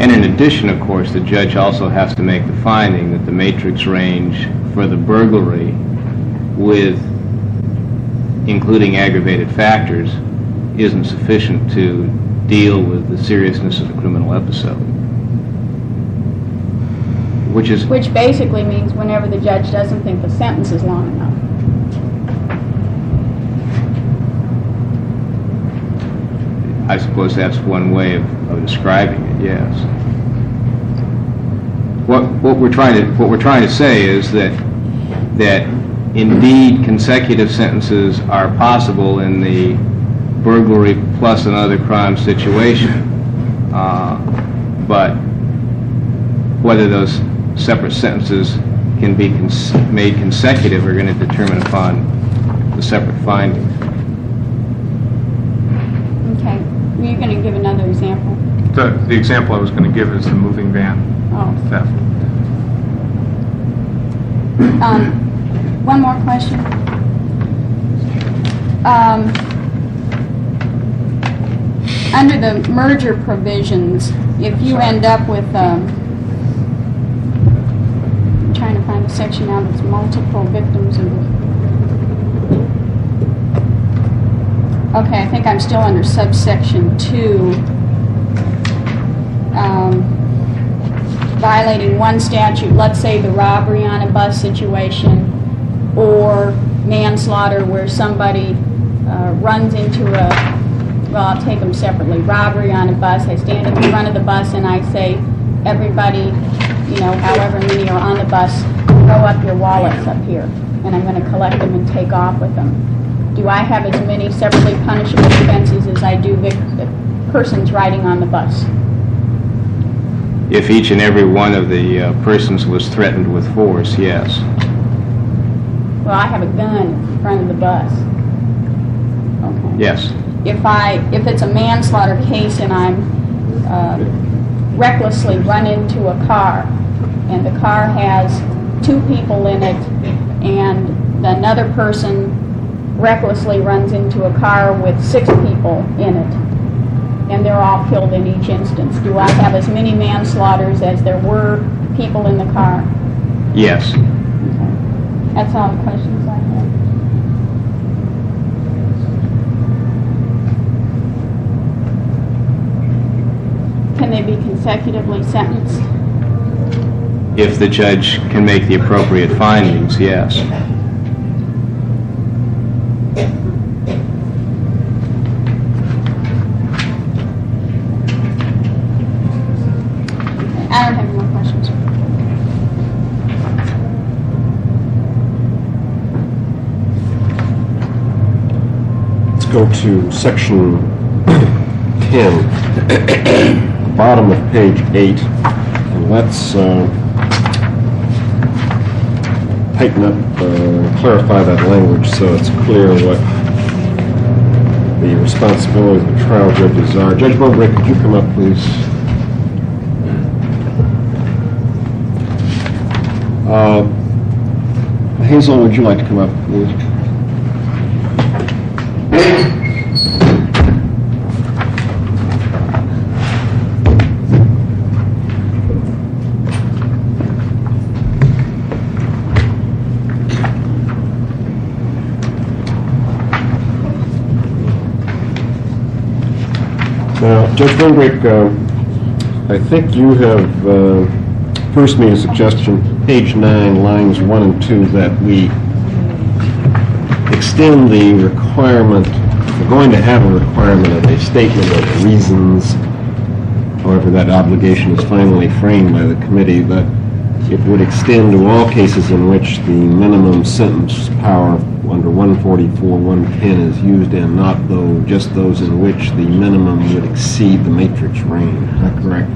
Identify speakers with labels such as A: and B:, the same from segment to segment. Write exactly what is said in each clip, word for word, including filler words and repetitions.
A: And in addition, of course, the judge also has to make the finding that the matrix range for the burglary, with including aggravated factors, isn't sufficient to deal with the seriousness of the criminal episode. Which is...
B: Which basically means whenever the judge doesn't think the sentence is long enough.
A: I suppose that's one way of, of describing it, yes. What, what we're trying to what we're trying to say is that that indeed consecutive sentences are possible in the burglary plus another crime situation, uh, but whether those separate sentences can be cons made consecutive are going to determine upon the separate findings.
B: Okay. Were you going to give another example?
C: The, the example I was going to give is the moving van
B: oh.
C: theft.
B: Um, one more question. Um, under the merger provisions, if you end up with, um, I'm trying to find a section now that's multiple victims of. Okay, I think I'm still under subsection two. Um, violating one statute, let's say the robbery on a bus situation, or manslaughter where somebody uh, runs into a, well, I'll take them separately. Robbery on a bus, I stand at the front of the bus and I say, everybody, you know, however many are on the bus, throw up your wallets up here, and I'm going to collect them and take off with them. Do I have as many separately punishable offenses as I do vic persons riding on the bus?
A: If each and every one of the uh, persons was threatened with force, yes.
B: Well, I have a gun in front of the bus. Okay.
A: Yes.
B: If I, if it's a manslaughter case and I'm uh, recklessly run into a car, and the car has two people in it, and another person recklessly runs into a car with six people in it, and they're all killed in each instance. Do I have as many manslaughters as there were people in the car?
A: Yes.
B: Okay. That's all the questions I have. Can they be consecutively sentenced?
A: If the judge can make the appropriate findings, yes.
B: I don't have any more questions.
D: Let's go to section ten, bottom of page eight, and let's uh, tighten up, uh, clarify that language so it's clear what the responsibilities of the trial judges are. Judge Bonebrake, could you come up, please? Uh, Hazel, would you like to come up, please? Now, Judge Bonebrake, uh, I think you have uh, first made a suggestion, page nine, lines one and two, that we extend the requirement, we're going to have a requirement of a statement of reasons, however that obligation is finally framed by the committee, but it would extend to all cases in which the minimum sentence power under one forty-four one ten is used, and not though just those in which the minimum would exceed the matrix range. Is that correct?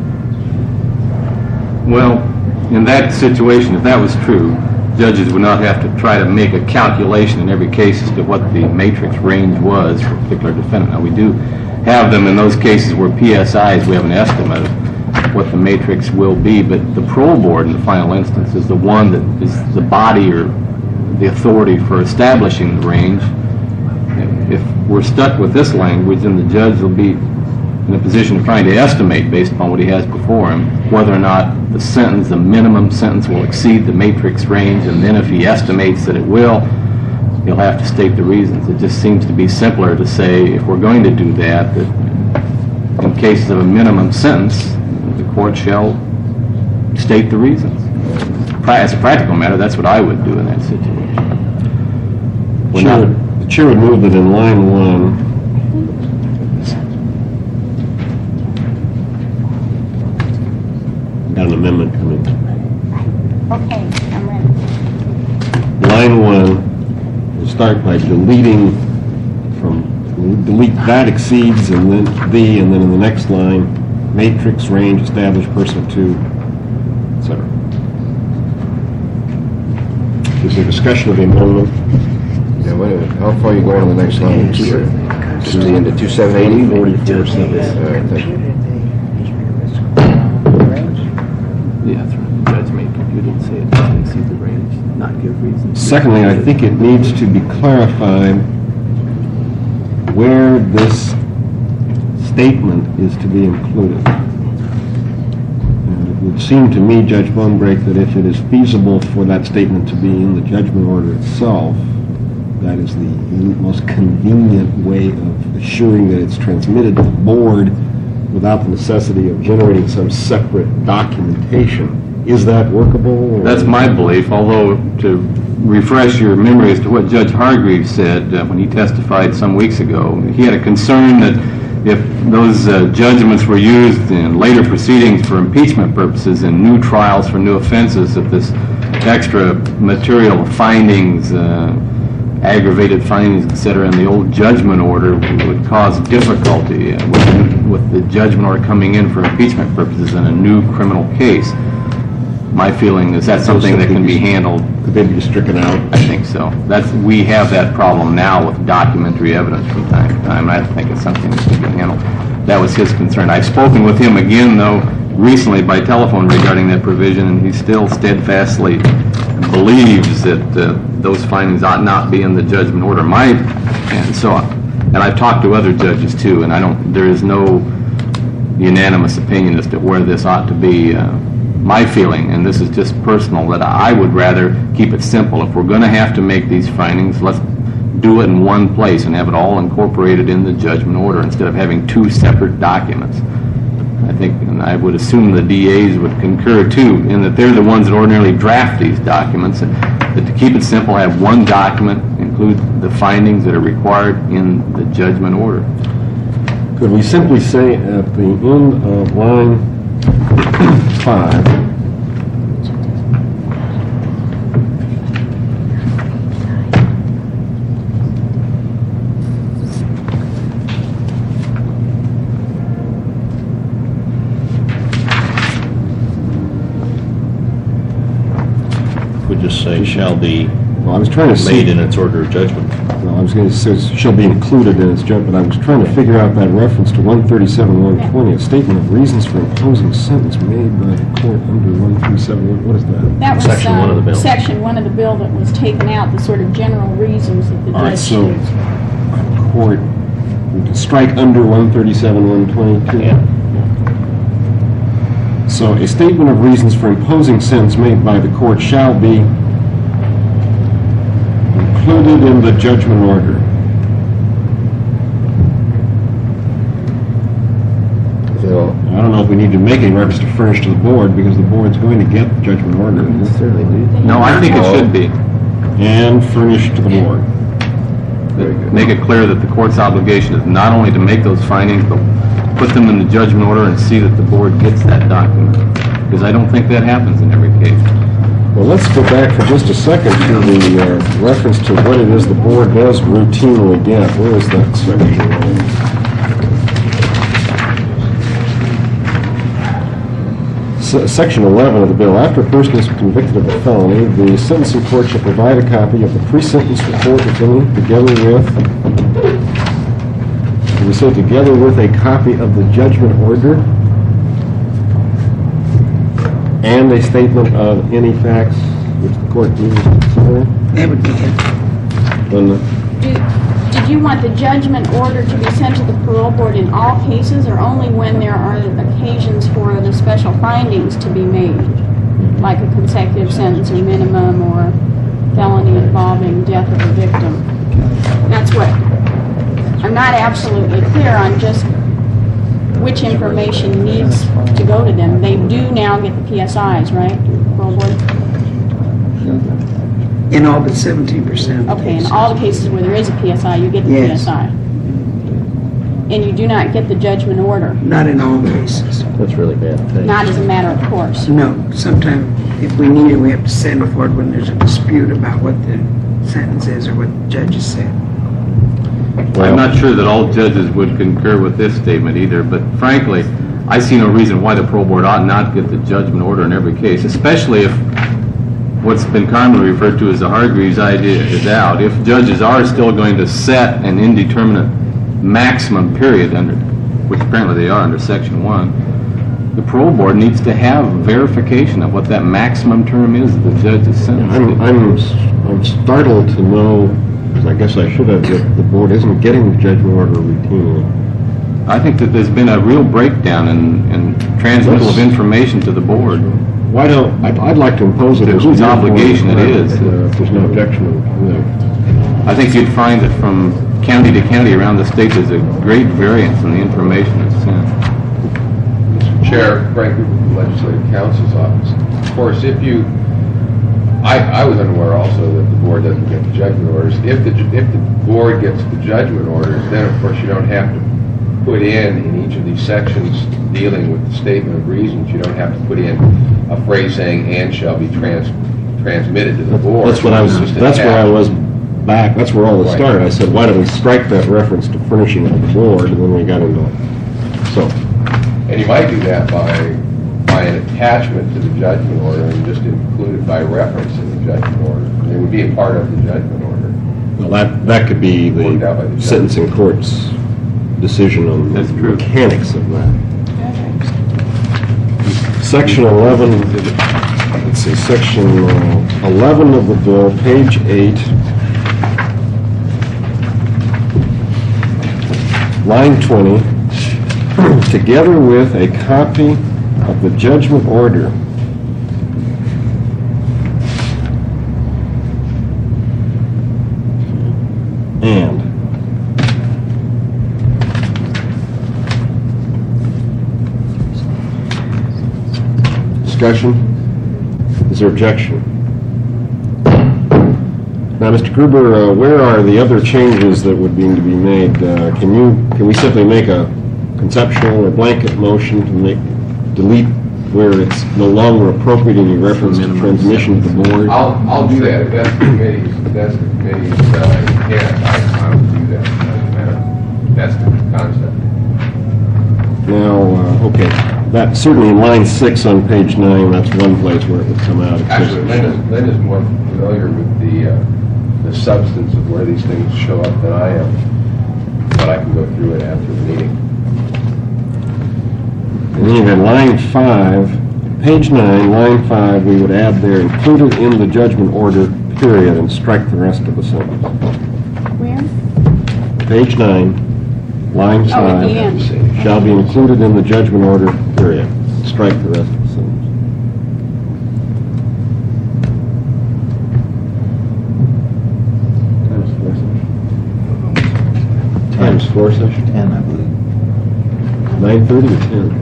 E: Well, in that situation, if that was true, judges would not have to try to make a calculation in every case as to what the matrix range was for a particular defendant. Now, we do have them in those cases where P S Is, we have an estimate of what the matrix will be, but the parole board in the final instance is the one that is the body or the authority for establishing the range. If we're stuck with this language, then the judge will be in a position of trying to estimate, based upon what he has before him, whether or not the sentence, the minimum sentence, will exceed the matrix range, and then if he estimates that it will, he'll have to state the reasons. It just seems to be simpler to say, if we're going to do that, that in cases of a minimum sentence, the court shall state the reasons. Pra- As a practical matter, that's what I would do in that situation. We're
D: Chair
E: not-
D: would- The chair would move that in line one, got an amendment coming.
B: Okay, I'm ready.
D: Line one, we'll start by deleting from, we'll delete that exceeds and then the, and then in the next line, matrix range established pursuant to, et cetera. Is there discussion of the amendment?
F: Yeah, wait a minute, how far are you going on the next line? Just to the end of two seven eighty?
D: Forty-four seven.
F: All right, thank you.
E: Yeah, that's right. The judge may compute it and say it doesn't exceed the range, not give reasons.
D: Secondly, I think it needs to be clarified where this statement is to be included. And it would seem to me, Judge Bonebrake, that if it is feasible for that statement to be in the judgment order itself, that is the most convenient way of assuring that it's transmitted to the board without the necessity of generating some separate documentation. Is that workable? or-
E: That's my belief, although to refresh your memory as to what Judge Hargreaves said uh, when he testified some weeks ago, he had a concern that if those uh, judgments were used in later proceedings for impeachment purposes and new trials for new offenses, if this extra material findings, uh, aggravated findings, et cetera, in the old judgment order would cause difficulty uh, with, with the judgment order coming in for impeachment purposes in a new criminal case. My feeling is that's something that can be handled.
D: Could they be stricken out?
E: I think so. That's, we have that problem now with documentary evidence from time to time, and I think it's something that can be handled. That was his concern. I've spoken with him again, though, recently by telephone regarding that provision, and he still steadfastly believes that uh, those findings ought not be in the judgment order. My, and so, and I've talked to other judges too, and I don't, there is no unanimous opinion as to where this ought to be. Uh, my feeling, and this is just personal, that I would rather keep it simple. If we're going to have to make these findings, let's do it in one place and have it all incorporated in the judgment order instead of having two separate documents. I think, and I would assume the D As would concur too, in that they're the ones that ordinarily draft these documents, and that to keep it simple, have one document include the findings that are required in the judgment order.
D: Could we simply say at the end of line five,
G: would just say shall be
D: well, I was trying to see...
G: made in its order of judgment.
D: No, I was going to say shall be included in its judgment. I was trying to figure out that reference to one thirty-seven, one twenty, a statement of reasons for imposing sentence made by the court under one thirty-seven. What is that?
B: That was
G: Section one of the
B: um,
G: bill.
B: section one of the bill that was taken out, the sort of general reasons that the
D: All right,
B: judge
D: so
B: used.
D: court, we can strike under one thirty-seven, one twenty-two.
G: Yeah.
D: So a statement of reasons for imposing sentence made by the court shall be included in the judgment order.
F: So,
D: I don't know if we need to make any reference to furnish to the board, because the board's going to get the judgment order
F: certainly do.
E: No, I think it should be.
D: and furnish to the board.
F: Very good.
E: Make it clear that the court's obligation is not only to make those findings, but put them in the judgment order and see that the board gets that document. Because I don't think that happens in every case.
D: Well, let's go back for just a second to the uh, reference to what it is the board does routinely get. Where is that section? S- Section eleven of the bill, after a person is convicted of a felony, the sentencing court shall provide a copy of the pre-sentence report opinion together with, we say together with a copy of the judgment order and a statement of any facts which the court deems necessary.
H: That would be it.
D: Then the-
B: Do- Did do you want the judgment order to be sent to the parole board in all cases, or only when there are occasions for the special findings to be made, like a consecutive sentence or minimum, or felony involving death of a victim? That's what, I'm not absolutely clear on just which information needs to go to them. They do now get the P S Is, right, parole board?
H: In all but seventeen percent.
B: Okay, in all the cases where there is a P S I, you get the
H: Yes.
B: P S I. And you do not get the judgment order,
H: Not in all cases.
D: That's really bad. Thanks.
B: not as a matter of course.
H: No, sometimes if we need it, we have to send it forward when there's a dispute about what the sentence is or what the judges said.
E: I'm not sure that all judges would concur with this statement either, but frankly, I see no reason why the parole board ought not get the judgment order in every case, especially if what's been commonly referred to as the Hargreaves idea is out. If judges are still going to set an indeterminate maximum period under, which apparently they are under Section one, the parole board needs to have verification of what that maximum term is that the judge is sentenced
D: I'm,
E: to.
D: I'm, I'm startled to know, because I guess I should have, that the board isn't getting the judgment order routinely.
E: I think that there's been a real breakdown in, in transmittal of information to the board.
D: Why don't, I'd, I'd like to impose it
E: To
D: as
E: whose obligation it is.
D: Uh, If there's no objection. uh,
E: I think you'd find that from county to county around the state, there's a great variance in the information that's sent.
F: Chair, Frank Cooper from the Legislative Counsel's Office. Of course, if you, I, I was unaware also that the board doesn't get the judgment orders. If the, ju- if the board gets the judgment orders, then of course you don't have to put in, in each of these sections dealing with the statement of reasons, you don't have to put in a phrase saying, and shall be trans, transmitted to the board.
D: That's what I was,
F: Just
D: that's where I
F: attached.
D: was back, that's where all this
F: Right.
D: started. I said, why don't we strike that reference to furnishing of the board, and then we got into it. So,
F: And you might do that by, by an attachment to the judgment order and just include it by reference in the judgment order. And it would be a part of the judgment order.
D: well, that, that could be
F: Worked out by the
D: the
F: judge.
D: sentencing court's decision on the
E: That's true.
D: mechanics of that. Section eleven, let's see, section uh, eleven of the bill, page eight, line twenty, together with a copy of the judgment order and discussion? Is there objection? Now, Mister Gruber, uh, where are the other changes that would need to be made? Uh, Can you, can we simply make a conceptual or blanket motion to make, delete where it's no longer appropriate any reference to transmission to the board?
F: I'll, I'll do that. If that's the committee's, if that's the committee's, uh, intent, I, I will do that. It doesn't matter. That's the concept.
D: Now, uh, okay, that, certainly in line six on page nine, that's one place where it would come out. It says-
F: Actually, Linda's, Linda's more familiar with the, uh, the substance of where these things show up than I am, but I can go through it after the meeting.
D: And then you have line five, page nine, line five, we would add there, included in the judgment order, period, and strike the rest of the sentence.
B: Where?
D: Page nine, line
B: Oh, at
D: five,
B: the end.
D: shall be included in the judgment order, period. Strike the rest of the sentence. Times four session?
I: Ten, I believe.
D: Nine thirty or ten?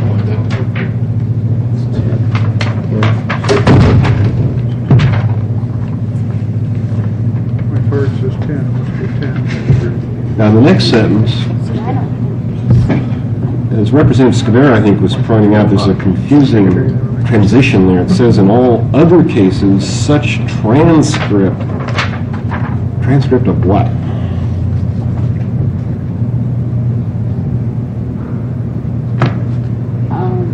J: My card says ten, it must be ten.
D: Now, the next sentence,
B: See, I don't.
D: as Representative Scavera, I think, was pointing out, there's a confusing transition there. It says, in all other cases, such transcript, transcript of what?
B: Um,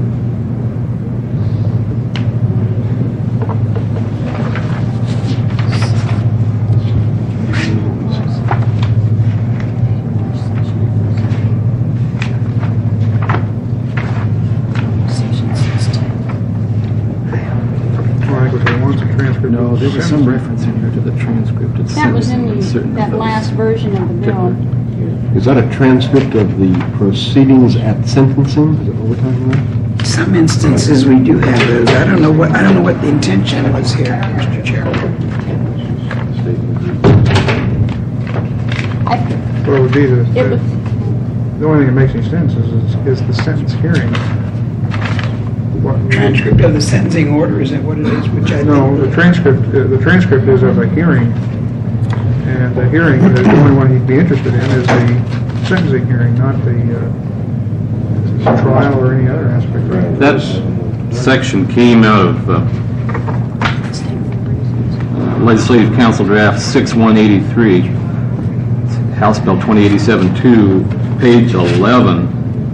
B: section sixteen.
J: Well, I go to once a transcript.
I: No,
J: of
I: this
J: the
G: was some reference in here to the transcript. It's
B: That was in
G: sentencing certain
B: the,
G: of
B: that
G: those
B: last version of the bill.
G: particular-
D: Is that a transcript of the proceedings at sentencing? Is that what we're talking about?
H: Some instances, we do have those. I don't know what, I don't know what the intention was here, Mister Chairman.
B: I,
J: Well, it would be the,
B: it was,
J: the only thing that makes any sense is, is the sentence hearing. What-
H: Transcript of the sentencing order, is that what it is, which I
J: No,
H: think...
J: the transcript, uh, the transcript is of a hearing, and the hearing, uh, the only one he'd be interested in is the sentencing hearing, not the uh, trial or any other aspect.
E: That section came out of uh, uh, Legislative Council Draft six one eighty-three, House Bill twenty eighty-seven two, page eleven,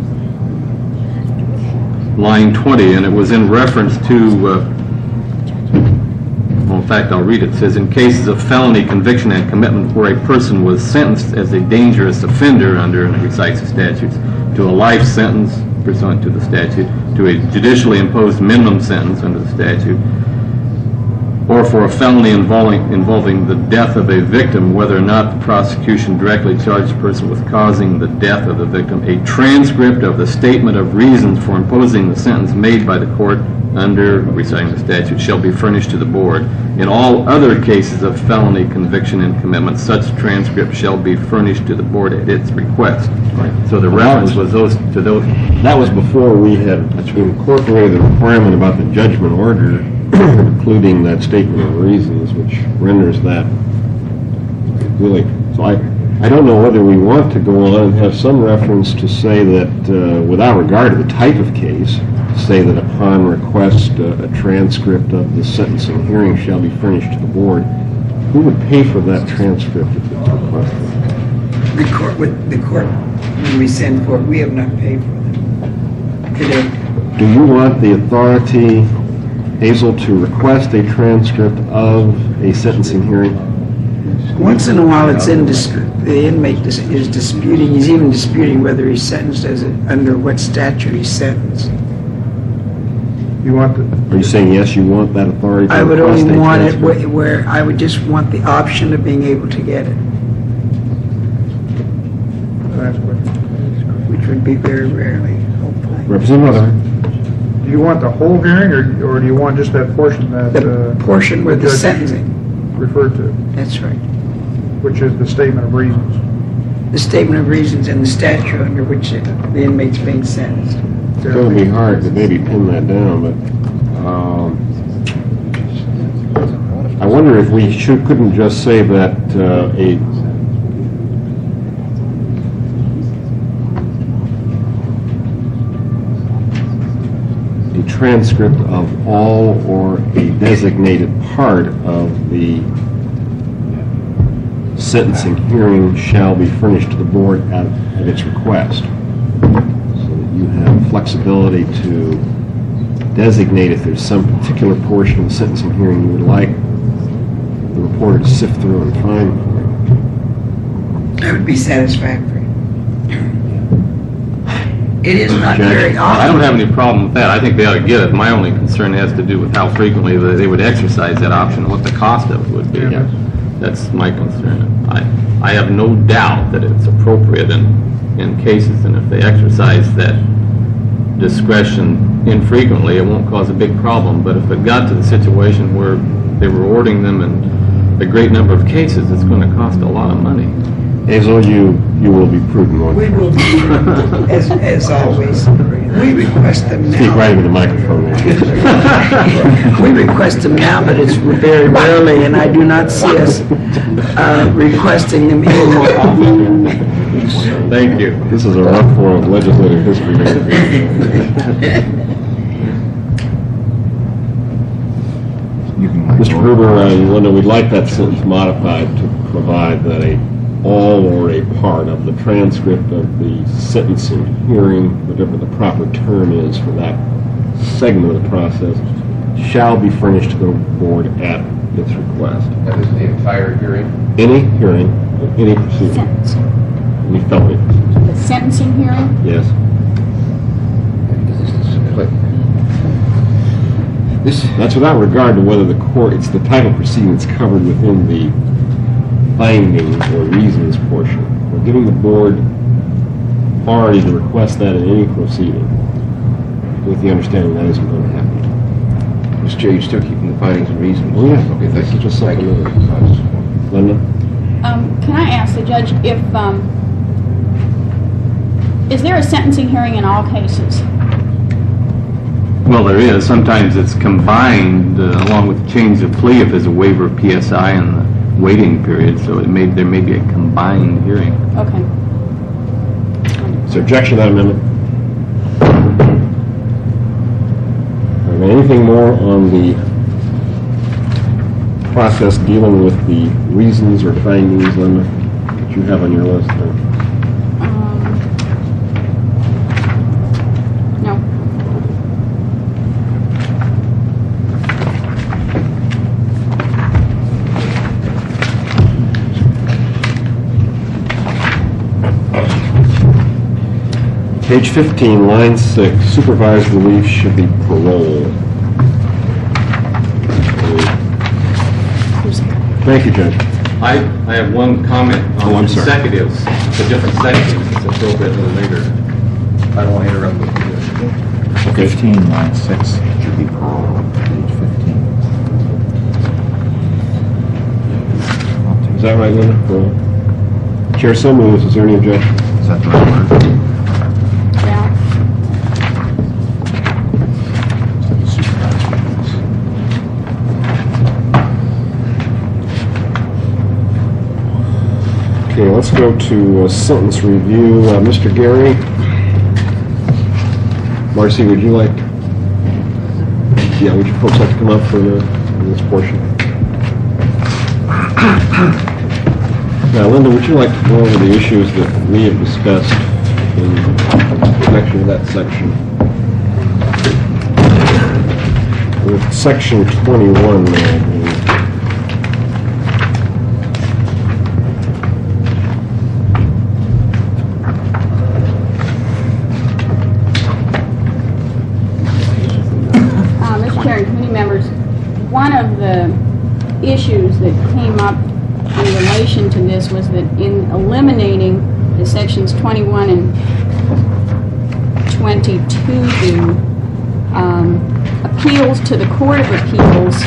E: line twenty, and it was in reference to, uh, well, in fact, I'll read it. It says, in cases of felony conviction and commitment where a person was sentenced as a dangerous offender under, and it recites the statutes, to a life sentence pursuant to the statute, to a judicially imposed minimum sentence under the statute, or for a felony involving, involving the death of a victim, whether or not the prosecution directly charged the person with causing the death of the victim, a transcript of the statement of reasons for imposing the sentence made by the court under reciting the statute shall be furnished to the board. In all other cases of felony conviction and commitment, such transcript shall be furnished to the board at its request. So the reference was those to those.
D: That was before we had incorporated the requirement about the judgment order, including that statement of reasons, which renders that really, so I, I don't know whether we want to go on and have some reference to say that, uh, without regard to the type of case, say that upon request, uh, a transcript of the sentencing hearing shall be furnished to the board. Who would pay for that transcript if it's requested?
H: The court, with the court, when we send for it, we have not paid for them today.
D: Do you want the authority, Hazel, to request a transcript of a sentencing hearing?
H: Once in a while, it's in, dis- the inmate dis- is disputing, he's even disputing whether he's sentenced as, a- under what statute he's sentenced.
J: You want the,
D: Are you saying, yes, you want that authority to
H: I would
D: request
H: only
D: a
H: want it
D: transcript?
H: where, where I would just want the option of being able to get it,
J: last question.
H: which would be very rarely, hopefully.
D: Representative Leatherman.
J: Do you want the whole hearing, or, or do you want just that portion that,
H: The
J: uh,
H: portion with the
J: judge
H: sentencing,
J: referred to,
H: that's right.
J: which is the statement of reasons?
H: The statement of reasons and the statute under which it- the inmate's being sentenced.
D: It's going to be hard to maybe pin that down, but um, I wonder if we should, couldn't just say that uh, a a transcript of all or a designated part of the sentencing hearing shall be furnished to the board at, at its request. So that you have flexibility to designate if there's some particular portion of the sentencing hearing you would like the reporter to sift through and find for you.
H: That would be satisfactory. It is not
D: Judge,
H: very often.
E: I don't have any problem with that. I think they ought to get it. My only concern has to do with how frequently they they would exercise that option and what the cost of it would be.
J: Yeah.
E: That's my concern. I, I have no doubt that it's appropriate in, in cases, and if they exercise that discretion infrequently, it won't cause a big problem. But if it got to the situation where they were ordering them in a great number of cases, it's going to cost a lot of money.
D: Hazel, you, you will be prudent, won't
H: We
D: you?
H: will, be, as, as always, we request them
D: Speak right
H: now.
D: into the microphone.
H: We request them now, but it's very rarely, and I do not see us uh, requesting them any more often.
E: Thank you.
D: This is a rough form of legislative history. Mister Gruber, uh, you wonder, we'd like that sentence modified to provide that a all or a part of the transcript of the sentencing hearing, whatever the proper term is for that segment of the process, shall be furnished to the board at its request.
F: That is the entire hearing?
D: Any hearing, any proceeding,
B: Sentencing.
D: any felony proceeding.
B: The sentencing hearing?
D: Yes. This, that's without regard to whether the court, it's the type of proceeding that's covered within the findings or reasons portion. We're giving the board authority to request that in any proceeding, with the understanding that isn't going to happen.
F: Mister Chair, you're still keeping the findings and reasons?
D: Oh, yeah.
F: Okay, thank you.
D: Just
F: Thank you.
D: supplementary. Linda?
B: Um, Can I ask the judge if, um, is there a sentencing hearing in all cases?
E: Well, there is. Sometimes it's combined uh, along with the change of plea if there's a waiver of P S I and the waiting period, so it may, there may be a combined hearing.
B: Okay.
D: Is there objection to that amendment? All right, anything more on the process dealing with the reasons or findings, Linda, that you have on your list? Or?
B: Um, No.
D: Page fifteen, line six, supervised relief should be parole. Thank you, Judge.
E: I, I have one comment
D: Oh,
E: on
D: I'm sorry.
E: consecutives, the different sections, it's appropriate a little later. I don't want to interrupt you.
D: Okay.
G: fifteen, line six, should be parole, page fifteen.
D: Is that right, Linda? Parole. Chair so moves. Is there any objection?
G: Is that the right word?
B: Yeah.
G: Supervised release.
D: Okay, let's go to uh, sentence review. Uh, Mister Gary? Marcy, would you like, yeah, would you folks like to come up for the, for this portion? Now, Linda, would you like to go over the issues that we have discussed in connection with that section? With section twenty-one, there, I believe.
B: Uh, Mister Chair and committee members, one of the issues that came up in relation to this was that in eliminating the sections twenty-one and twenty-two do, um, appeals to the Court of Appeals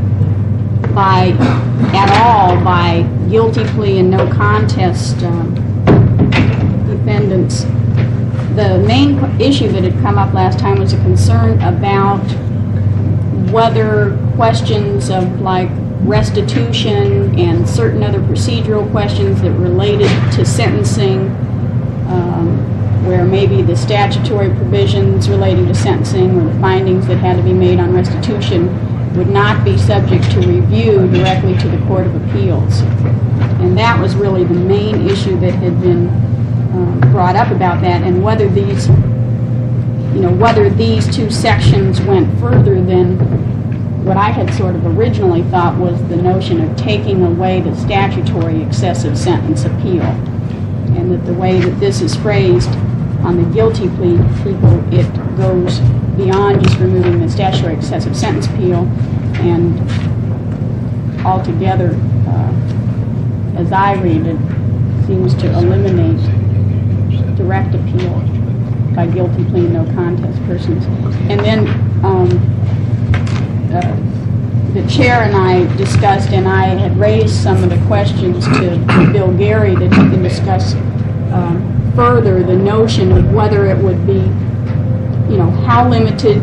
B: by, at all, by guilty plea and no contest um, defendants. The main qu- issue that had come up last time was a concern about whether questions of like restitution and certain other procedural questions that related to sentencing, um, where maybe the statutory provisions relating to sentencing or the findings that had to be made on restitution would not be subject to review directly to the Court of Appeals. And that was really the main issue that had been um, brought up about that, and whether these, you know, whether these two sections went further than what I had sort of originally thought was the notion of taking away the statutory excessive sentence appeal. And that the way that this is phrased on the guilty plea people, it goes beyond just removing the statutory excessive sentence appeal and altogether, uh, as I read it, seems to eliminate direct appeal by guilty plea and no contest persons. And then um, uh, the chair and I discussed, and I had raised some of the questions to Bill Gary that he can discuss um, further, the notion of whether it would be, you know, how limited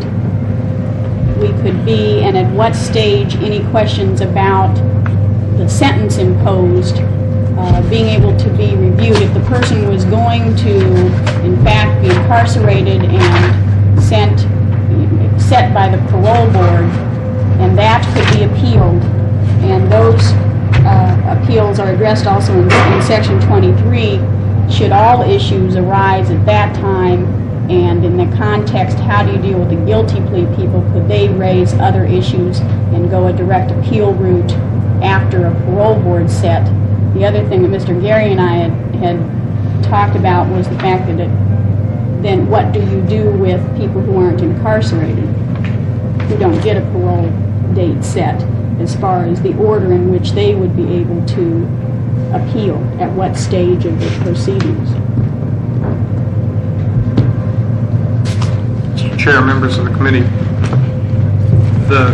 B: we could be and at what stage any questions about the sentence imposed uh, being able to be reviewed. If the person was going to, in fact, be incarcerated and sent, set by the parole board, and that could be appealed, and those uh, appeals are addressed also in, in section twenty-three, should all issues arise at that time, and in the context, how do you deal with the guilty plea people? Could they raise other issues and go a direct appeal route after a parole board set? The other thing that Mister Gary and I had, had talked about was the fact that it, then what do you do with people who aren't incarcerated? who don't get a parole date set, as far as the order in which they would be able to appeal, at what stage of the proceedings.
C: Mister Chair, members of the committee, the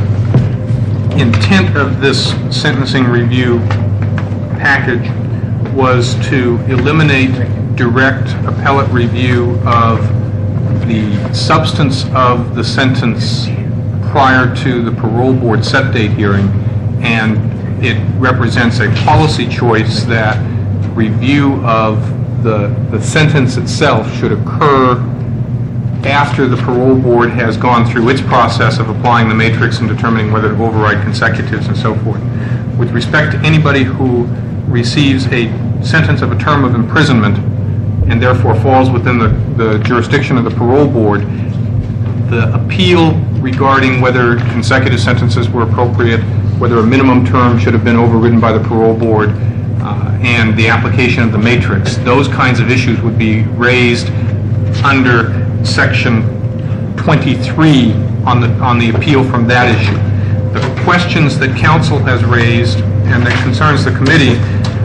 C: intent of this sentencing review package was to eliminate direct appellate review of the substance of the sentence prior to the parole board set date hearing, and it represents a policy choice that review of the, the sentence itself should occur after the parole board has gone through its process of applying the matrix and determining whether to override consecutives and so forth. With respect to anybody who receives a sentence of a term of imprisonment and therefore falls within the, the jurisdiction of the parole board, the appeal regarding whether consecutive sentences were appropriate, whether a minimum term should have been overridden by the parole board, uh, and the application of the matrix, those kinds of issues would be raised under Section twenty-three on the, on the appeal from that issue. The questions that counsel has raised and that concerns the committee,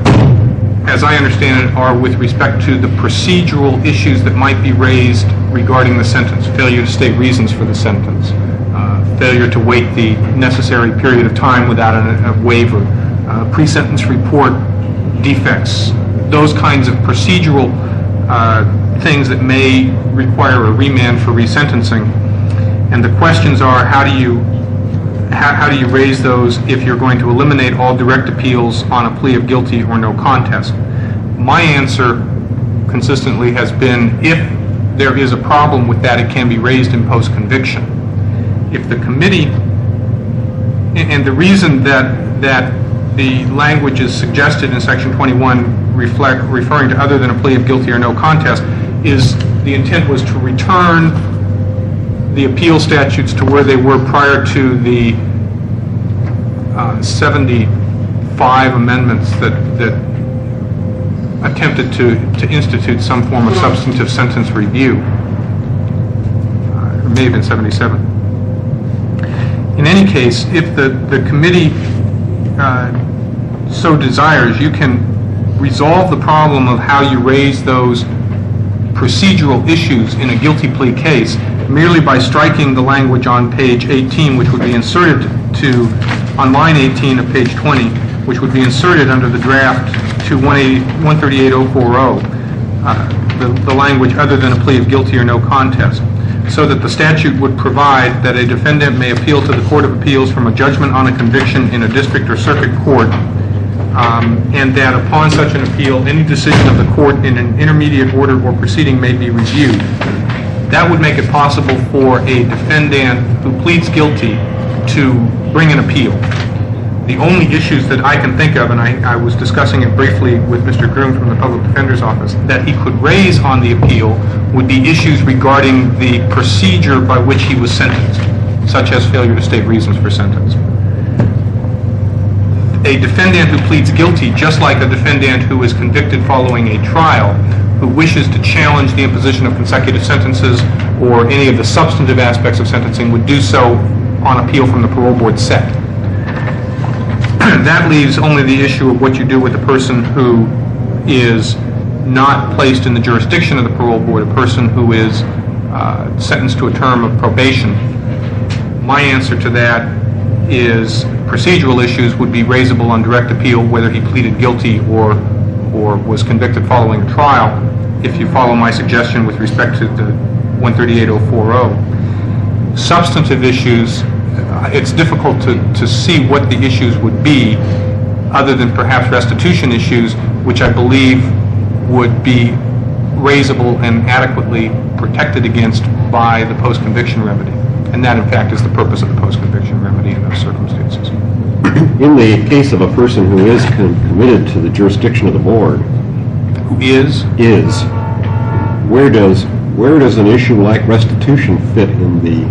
C: as I understand it, are with respect to the procedural issues that might be raised regarding the sentence, failure to state reasons for the sentence, uh, failure to wait the necessary period of time without a, a waiver, uh, pre-sentence report defects, those kinds of procedural uh, things that may require a remand for resentencing. And the questions are, how do you how, how do you raise those if you're going to eliminate all direct appeals on a plea of guilty or no contest? My answer consistently has been, if there is a problem with that, it can be raised in post-conviction. If the committee, and the reason that that the language is suggested in Section twenty-one reflect, referring to other than a plea of guilty or no contest, is the intent was to return the appeal statutes to where they were prior to the uh, seventy-five amendments that, that attempted to, to institute some form of substantive sentence review. Uh, it may have been seventy-seven. In any case, if the, the committee uh, so desires, you can resolve the problem of how you raise those procedural issues in a guilty plea case merely by striking the language on page eighteen, which would be inserted to, on line eighteen of page twenty, which would be inserted under the draft to one thirty-eight oh forty, uh, the, the language other than a plea of guilty or no contest, so that the statute would provide that a defendant may appeal to the Court of Appeals from a judgment on a conviction in a district or circuit court, Um, and that upon such an appeal, any decision of the court in an intermediate order or proceeding may be reviewed. That would make it possible for a defendant who pleads guilty to bring an appeal. The only issues that I can think of, and I, I was discussing it briefly with Mister Groom from the Public Defender's Office, that he could raise on the appeal would be issues regarding the procedure by which he was sentenced, such as failure to state reasons for sentence. A defendant who pleads guilty, just like a defendant who is convicted following a trial, who wishes to challenge the imposition of consecutive sentences or any of the substantive aspects of sentencing, would do so on appeal from the parole board set. That leaves only the issue of what you do with a person who is not placed in the jurisdiction of the parole board, a person who is uh, sentenced to a term of probation. My answer to that is procedural issues would be raisable on direct appeal, whether he pleaded guilty or or was convicted following a trial, if you follow my suggestion with respect to the one thirty-eight oh forty. Substantive issues, it's difficult to, to see what the issues would be, other than perhaps restitution issues, which I believe would be raisable and adequately protected against by the post-conviction remedy. And that, in fact, is the purpose of the post-conviction remedy in those circumstances.
D: In the case of a person who is com- committed to the jurisdiction of the board,
C: Who is?
D: is, where does where does an issue like restitution fit in the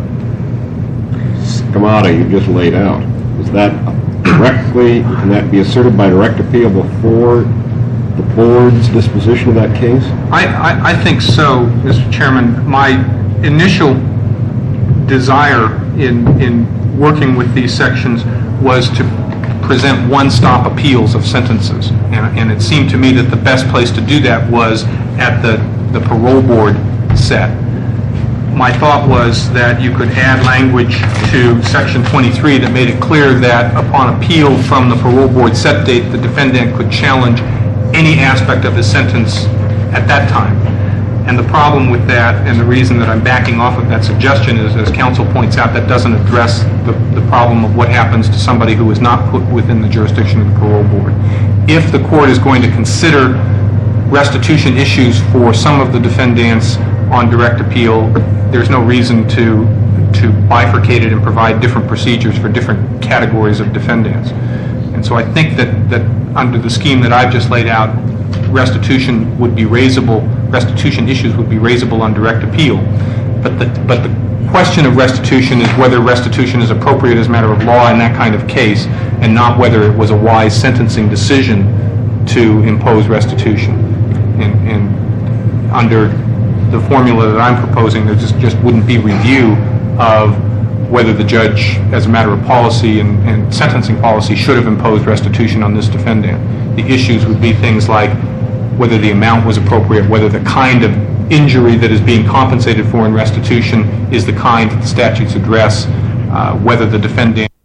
D: schemata you just laid out? Is that directly, can that be asserted by direct appeal before the board's disposition of that case?
C: I, I, I think so, Mister Chairman. My initial desire in, in working with these sections was to present one-stop appeals of sentences. And, and it seemed to me that the best place to do that was at the, the parole board set. My thought was that you could add language to section twenty-three that made it clear that upon appeal from the parole board set date, the defendant could challenge any aspect of his sentence at that time. And the problem with that, and the reason that I'm backing off of that suggestion is, as counsel points out, that doesn't address the, the problem of what happens to somebody who is not put within the jurisdiction of the parole board. If the court is going to consider restitution issues for some of the defendants on direct appeal, there's no reason to, to bifurcate it and provide different procedures for different categories of defendants. And so I think that, that under the scheme that I've just laid out, restitution would be raisable, restitution issues would be raisable on direct appeal. But the, but the question of restitution is whether restitution is appropriate as a matter of law in that kind of case, and not whether it was a wise sentencing decision to impose restitution. And, and under the formula that I'm proposing, there just, just wouldn't be review of whether the judge, as a matter of policy and, and sentencing policy, should have imposed restitution on this defendant. The issues would be things like whether the amount was appropriate, whether the kind of injury that is being compensated for in restitution is the kind that the statutes address, uh, whether the defendant